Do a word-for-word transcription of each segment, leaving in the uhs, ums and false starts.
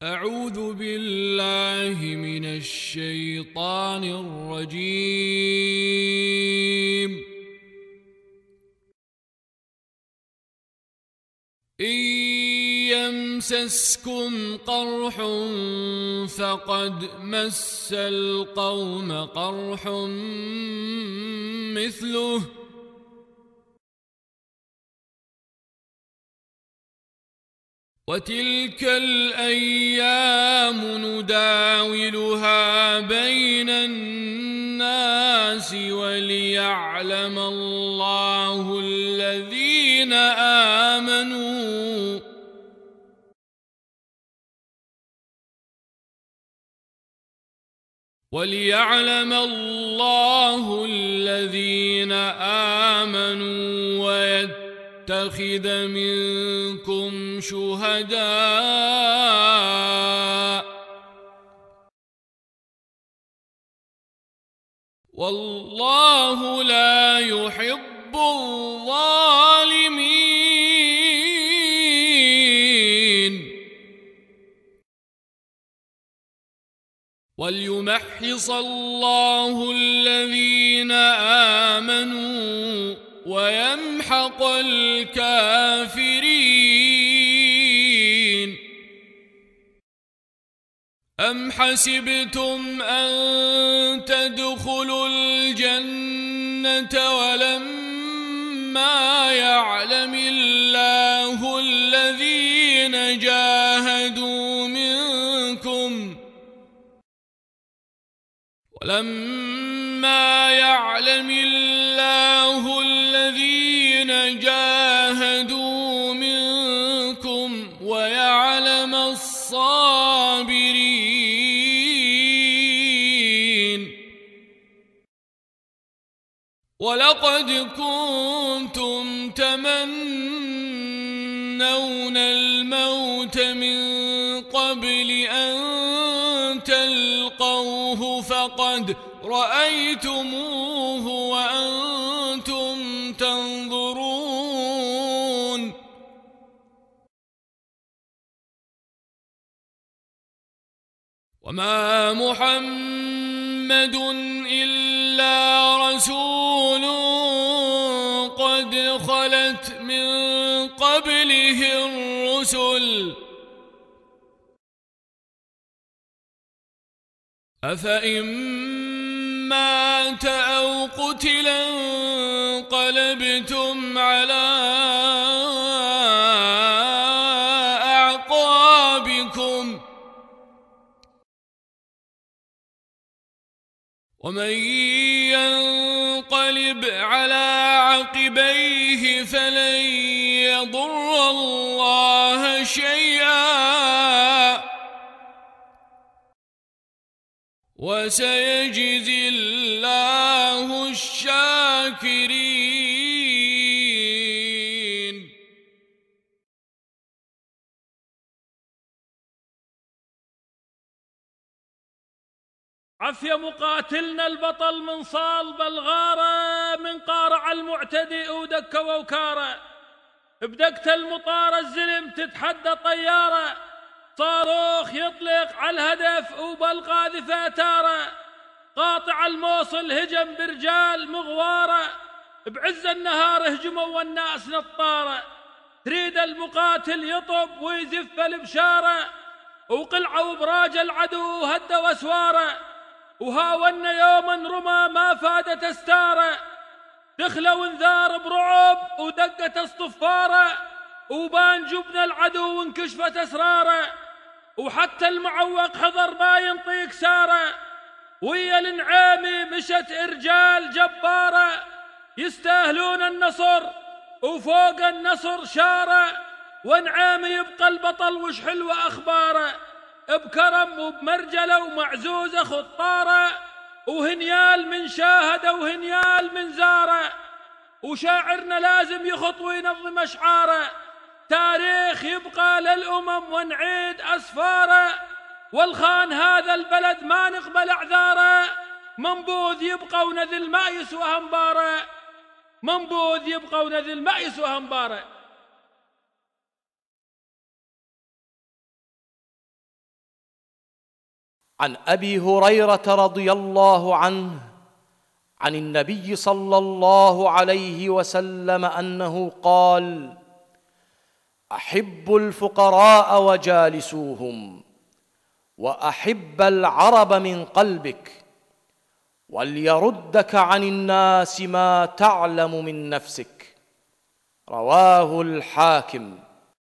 أعوذ بالله من الشيطان الرجيم. إن يمسسكم قرح فقد مس القوم قرح مثله وتلك الأيام نداولها بين الناس وليعلم الله الذين آمنوا وليعلم الله الذين آمنوا ويتخذ منكم شهداء والله لا يحب الظالمين وليمحص الله الذين آمنوا ويمحق الكافرين. أم حسبتم أن تدخلوا الجنة ولما يعلم الله الذين جاهدوا منكم ولما يعلم الله الذين جاهدوا منكم ويعلم الصابرين. ولقد كنتم تمنون الموت من قبل أن تلقوه فقد رأيتموه وأنتم تنظرون. وما محمد إلا رسول قد خلت من قبله الرسل أفإن مات أو قتلا انقلبتم على أعقابكم ومن ينقلب على عقبيه فلن يضر الله شيئا وسيجزي الله الشاكرين. عفي مقاتلنا البطل من صالب الغارة من قارع المعتدي ودك ووكارة بدقت المطار الزلم تتحدى طيارة صاروخ يطلق على الهدف وبالقاذفة تارة قاطع الموصل هجم برجال مغوارة بعز النهار هجموا والناس نطارة تريد المقاتل يطب ويزف البشارة وقلعوا براج العدو هدى واسواره وهاونا يوما رمى ما فادت استاره دخلوا انذار برعب ودقت الصفاره وبان جبن العدو وانكشفت اسراره وحتى المعوق حضر ما ينطيك ساره ويا النعامي مشت رجال جباره يستاهلون النصر وفوق النصر شاره ونعامي يبقى البطل وش حلوة أخباره بكرم وبمرجلة ومعزوزة خطارة وهنيال من شاهد وهنيال من زاره وشاعرنا لازم يخط وينظم أشعاره تاريخ يبقى للأمم ونعيد أسفاره والخان هذا البلد ما نقبل أعذاره منبوذ يبقى ونذل ما يسوى همباره منبوذ يبقى ونذل ما يسوى همباره. عن أبي هريرة رضي الله عنه عن النبي صلى الله عليه وسلم أنه قال: أحب الفقراء وجالسوهم، وأحب العرب من قلبك، وليردك عن الناس ما تعلم من نفسك. رواه الحاكم.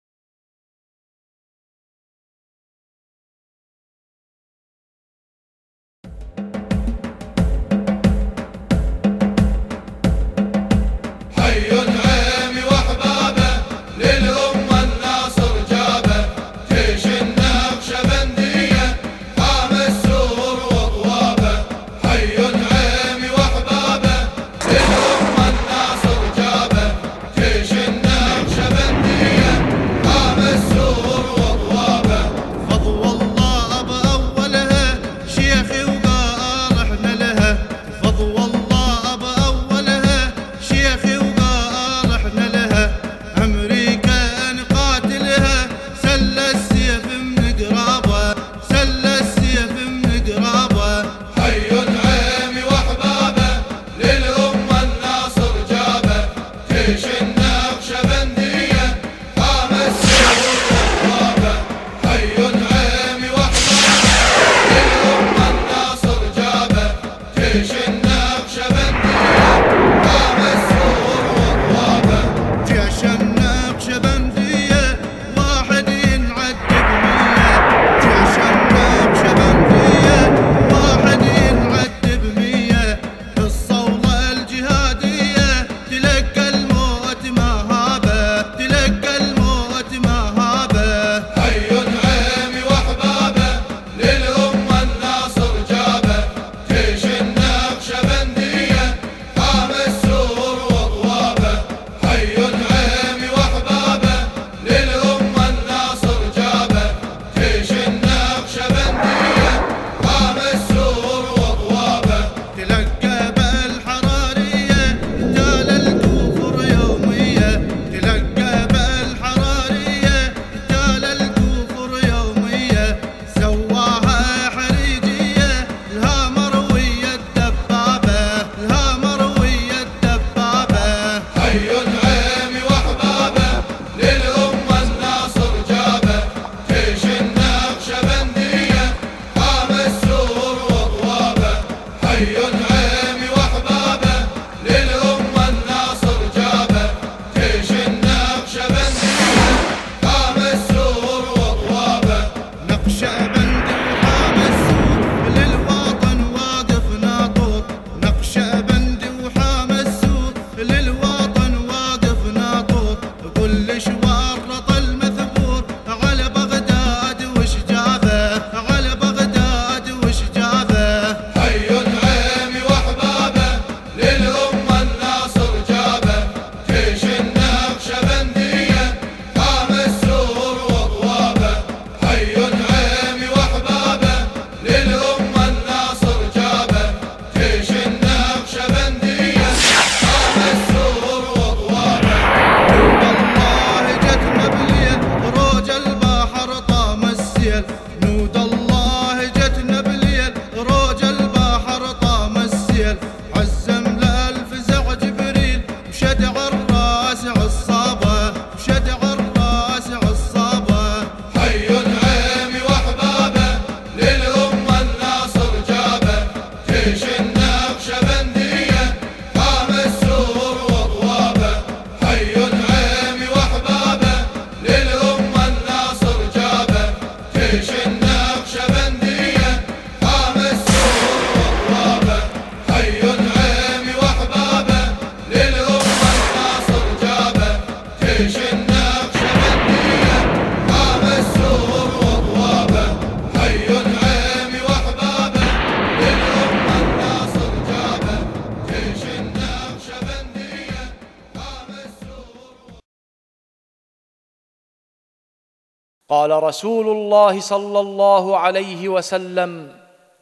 قال رسول الله صلى الله عليه وسلم: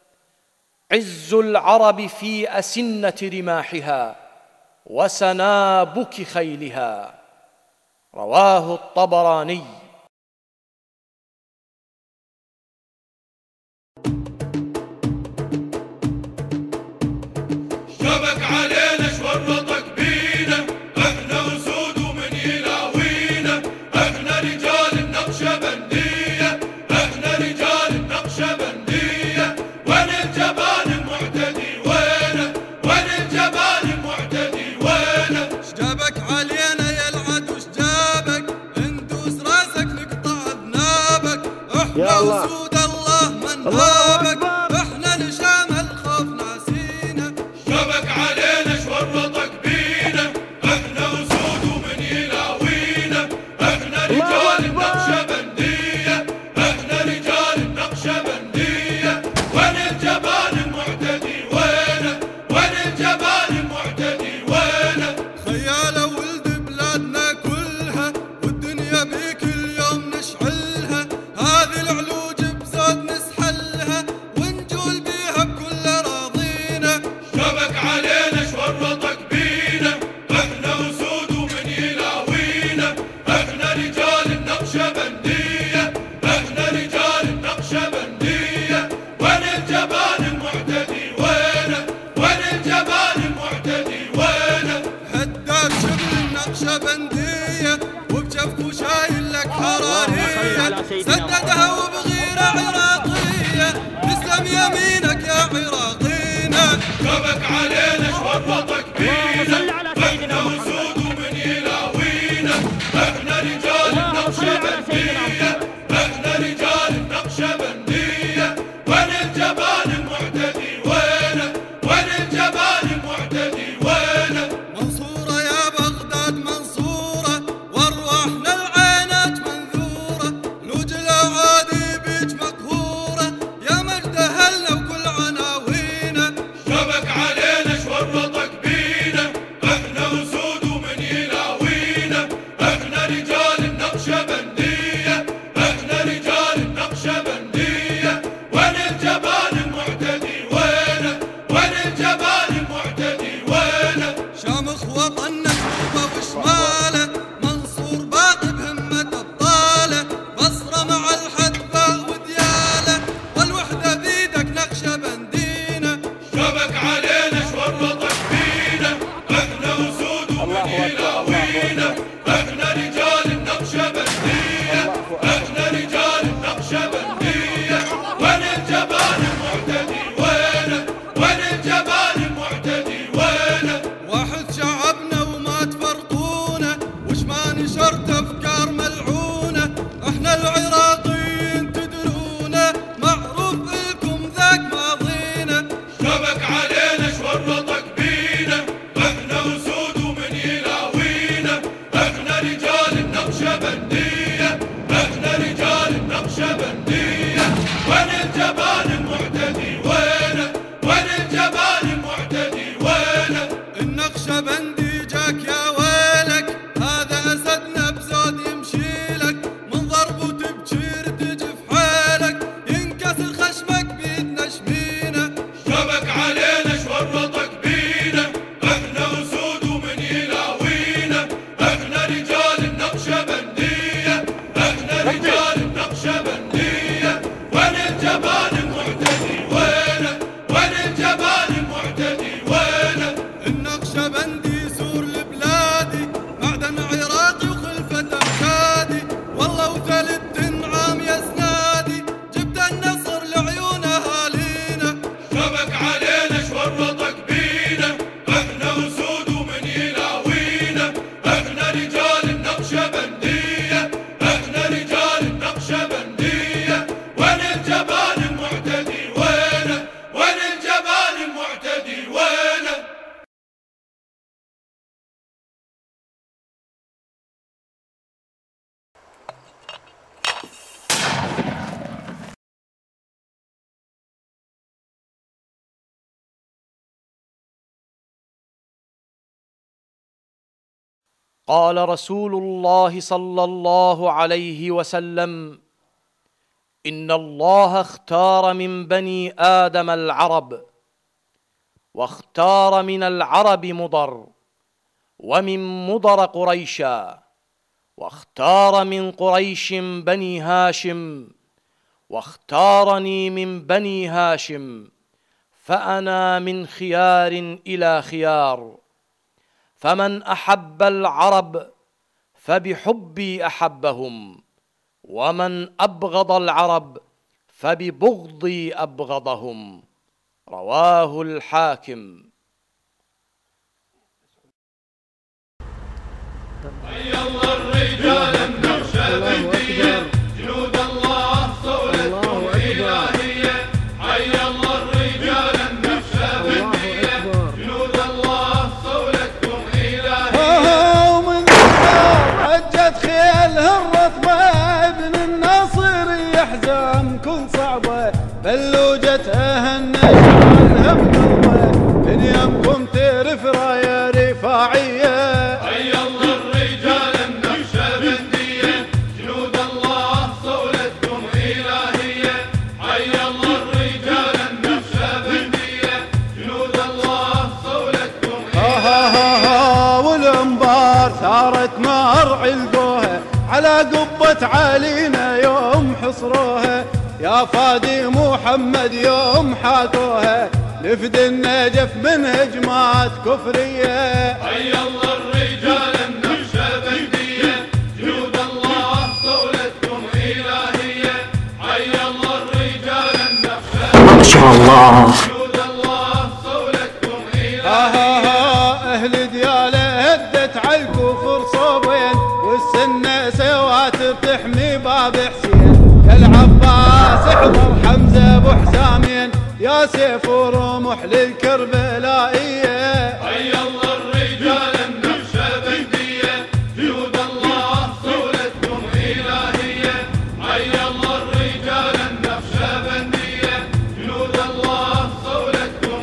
عز العرب في أسنة رماحها وسنابك خيلها. رواه الطبراني. أسود الله من هابك احنا لشام الخوف ناسينا شبك علينا شورطك بينا احنا أسود ومن يلاوينا احنا رجال النقشبندية احنا رجال النقشبندية وين الجبان المعتدي وينه وين الجبان المعتدي وينه خيالة ولد بلادنا كلها والدنيا بيك اليوم نشعلها هذه العلوج بزود نسحلها ونجول بيها بكل راضينا شبك علينا شورطك بينا احنا أسود ومن يلاوينا احنا رجال النقشبندية احنا رجال النقشبندية وين الجبان المعتدي وينه وين الجبان المعتدي وينه حداد شبل النقشبندية وبجفه شايل لك حرارية سددها وبغيرة عراقية تسلم يمينك يا عراقينا شبك علينا شورطك بينا احنا أسود ومن يلاوينا احنا رجال النقشبندية احنا رجال النقشبندية وين الجبان المعتدي وينه وين الجبان المعتدي وينه منصورة يا بغداد منصورة وارواحنا العينات منذورة لوج الأعادي بيج مقهورة يا مجد أهلنا وكل عناوينا شبك علينا شورطك بينا احنا أسود ومن يلاوينا احنا رجال النقشبندية احنا رجال النقشبندية وين الجبان المعتدي وينه وين الجبان المعتدي وينه شامخ وطننا جنوبه وشماله منصور باقي بهمة أبطاله بصرة مع الحدباء ودياله والوحدة بيدك نقشبندينا شبك علينا شورطك بينا احنا أسود ومن يلاوينا احنا رجال النقشبندية احنا رجال النقشبندية وين الجبان المعتدي وينه وين الجبان المعتدي وينه واحد شعبنا وما تفرقونا وش ما نشرت أفكار ملعونة احنا العراقيين تدرونا معروف لكم ذاك ماضينا شبك علينا شورطك بينا احنا أسود ومن يلاوينا احنا رجال النقشبندية احنا رجال النقشبندية وين الجبان المعتدي وينه وين الجبان المعتدي وينه النقشبندي جاك يا ويلك هذا أسدنا بزود يمشيلك من ضربه تبشير تجي في حيلك ينكسر خشمك بيدنا شمينا شبك علينا شورطك بينا احنا أسود ومن يلاوينا احنا رجال النقشبندية احنا رجال النقشبندية وين الجبان المعتدي وينه وين الجبان المعتدي وينه النقشبندي سور لبلادي معدن عراقي وخلفة أمجادي والله وثالث تنعام يا سنادي جبت النصر لعيون أهالينا شبك علينا شورطك بينا احنا أسود ومن يلاوينا احنا رجال النقشبندية احنا رجال النقشبندية وين الجبان المعتدي وينه وين الجبان المعتدي وينه قال رسول الله صلى الله عليه وسلم: إن الله اختار من بني آدم العرب، واختار من العرب مضر، ومن مضر قريشا، واختار من قريش بني هاشم، واختارني من بني هاشم، فأنا من خيار إلى خيار، فمن أحب العرب فبحبي أحبهم، ومن أبغض العرب فببغضي أبغضهم. رواه الحاكم. حي الله الرجال النقشبندية جنود الله صولتهم الكعبة بلوجته النجعلها بقلبه من يمكم ترف راية رفاعية. حي الله الرجال النقشبندية جنود الله صولتكم إلهية. حي الله الرجال النقشبندية جنود الله صولتكم إلهية. ها ها ها والانبار ثارت مرعي القوها على قبة علينا يوم حصروها. يا فادي محمد يوم حاكوها نفد النجف من هجمات كفرية. حي الله الرجال النقشبندية جنود الله صولتكم إلهية. حي الله الرجال النقشبندية ما شاء الله جنود الله صولتكم إلهية. ها ها ها أهل ديالة هدت عالكفر صوبين والسنة سوات بتحمي باب حسين. يا العباس احضر حمزة ابو حسامين يا سيف ورمح للكربلائية. حي الله الرجال النقشبندية جنود الله صولتكم إلهية. حي الله الرجال النقشبندية جنود الله صولتكم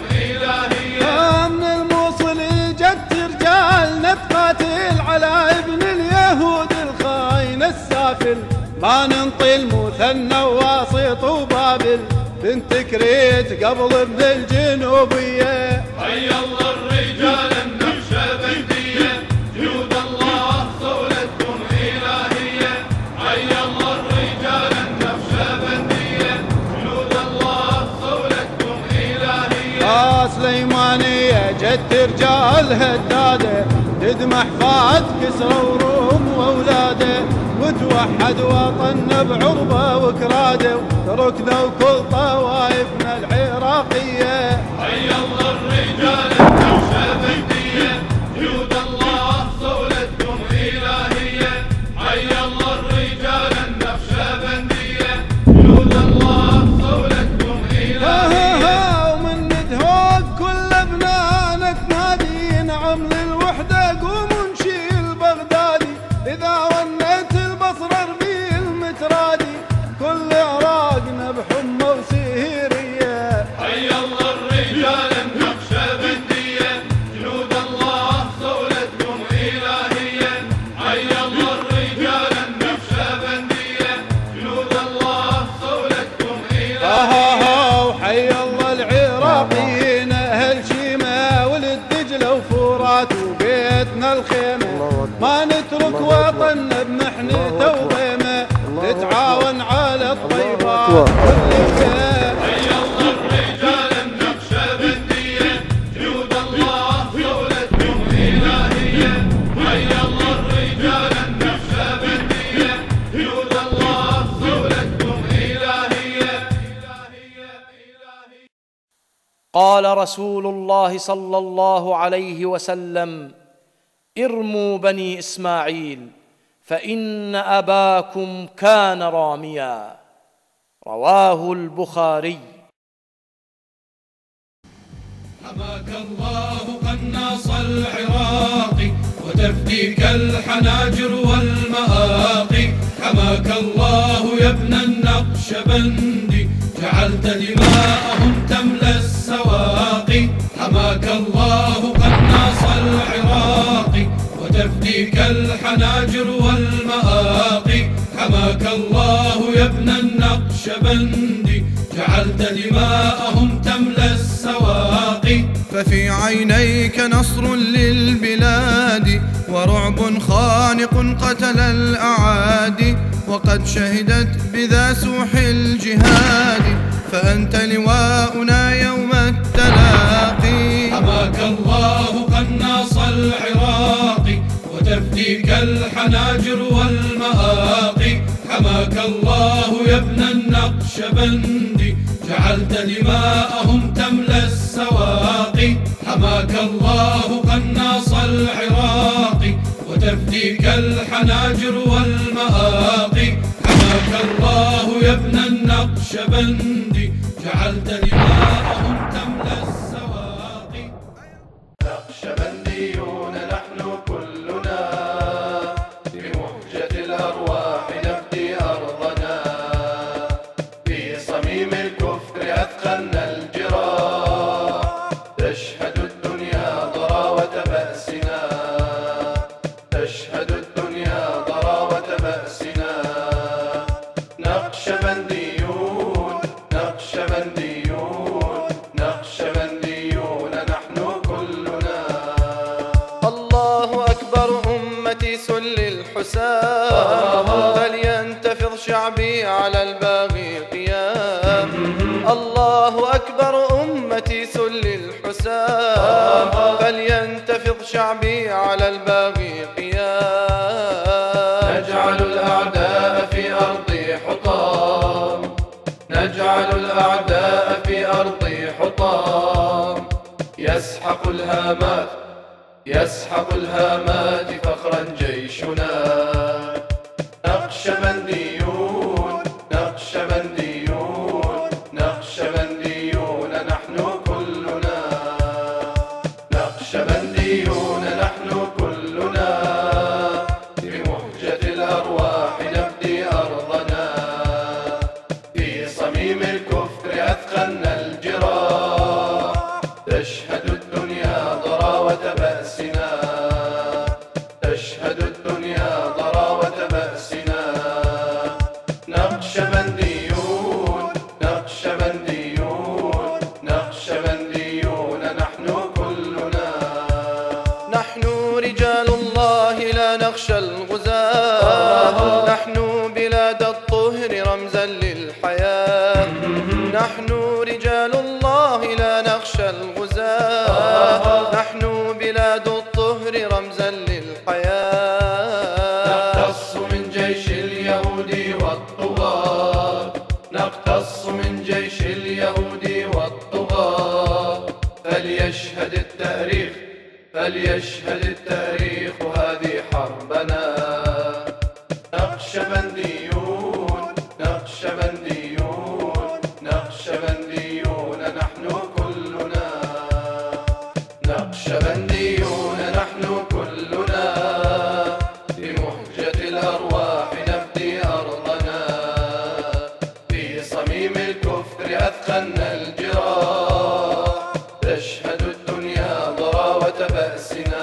إلهية. من الموصل جت رجالنا تقاتل على ابن اليهود الخاين السافل. ما ننطي المثنى واسط وبابل بنت كريت قبل ابن الجنوبية. حي الله الرجال النقشبندية جنود الله صولتكم إلهية. حي الله الرجال النقشبندية جنود الله صولتكم إلهية. آه سليمانية جت رجال هدادة تدمح فات كسرى وروم واولاده وتوحد وطننا بعربه وكراده وتركنا وكل طوائفنا العراقية. حي الله الرجال النقشبندية جنود الله صولتكم إلهية. حي الله الرجال النقشبندية جنود الله صولتكم إلهية. ومن ندهوك كل ابنانا تنادي نعم للوحدة قوموا نشيل بغدادي. إذا ونيت البصرة ارمي المترادي كل عراقنا بحمى وسهيرية. حي الله الرجال النقشبندية جنود الله صولتكم إلهية. حي الله الرجال النقشبندية جنود الله صولتكم إلهية. وحي الله العراقيين أهل شيمة ولد دجلة وفرات وبيتنا الخيمة. ما نترك وطننا بمحنته وضيمة نتعاون على الطيبات والليلة. حي الله الرجال النقشبندية جنود الله صولتكم إلهية. حي الله الرجال النقشبندية جنود الله صولتكم إلهية. قال رسول الله صلى الله عليه وسلم: ارموا بني إسماعيل فإن أباكم كان راميا. رواه البخاري. حماك الله قناص العراق وتفديك الحناجر والمآقي. حماك الله يا ابن النقشبندي جعلت دماءهم تملى السواقي. حماك الله قناص العراق وتفديك الحناجر والمآقي. حماك الله يا ابن النقشبندي جعلت دماءهم تملى السواقي. ففي عينيك نصر للبلاد ورعب خانق قتل الأعادي. وقد شهدت بذا سوح الجهاد فأنت لواؤنا يوم التلاقي. حماك الله قناص العراق وتفديك الحناجر والمآقي. حماك الله يا ابن النقشبندي جعلت دماءهم تملى السواقي. حماك الله قناص العراق وتفديك الحناجر والمآقي. حماك الله يا ابن النقشبندي جعلت دماءهم تملى السواقي. نقشبنديون نحن كلنا بمهجة الأرواح نفدي أرضنا في صميم صميم الكفر أثخلنا الجراح، تشهد الدنيا ضراوة بأسنا، تشهد الدنيا ضراوة بأسنا. نقشبنديون نقشبنديون نقشبنديون نحن كلنا. الله أكبر أمتي سل الحسام، فلينتفض شعبي على الباغي قيام. الله أكبر أمتي سل الحسام، فلينتفض شعبي على الباغي قيام. نجعل الأعداء في أرضي حطام، نجعل الأعداء في أرضي حطام. يسحق الهامات يسحق الهامات فخرا جيشنا. نقشبنديون نقشبنديون نقشبنديون نحن كلنا. نقشبنديون نحن كلنا، بمهجة الأرواح نفدي أرضنا. في صميم الكفر أثخلنا الجراح، تشهد الدنيا ضراوة بأسنا، تشهد الدنيا ضراوة بأسنا. نقشبنديون نقشبنديون نقشبنديون نحن كلنا. نحن رجال الله لا نخشى الغزاة، نحن بلاد الطهر رمزا للحياة. نحن رجال الله لا نخشى الغزاة، نحن بلاد الطهر رمزا للحياة. نقتص من جيش اليهود والطغاة، نقتص من جيش اليهود والطغاة. فليشهد التاريخ فليشهد التاريخ هذه حربنا. نقشبنديون نقشبنديون نقشبنديون نحن كلنا. نقشبنديون نحن كلنا، بمهجة الأرواح نفدي أرضنا. في صميم الكفر أثخلنا الجراح، تشهد الدنيا ضراوة بأسنا،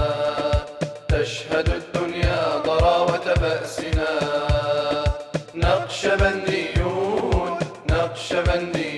تشهد الدنيا ضراوة بأسنا. نقشبنديون نقشبنديون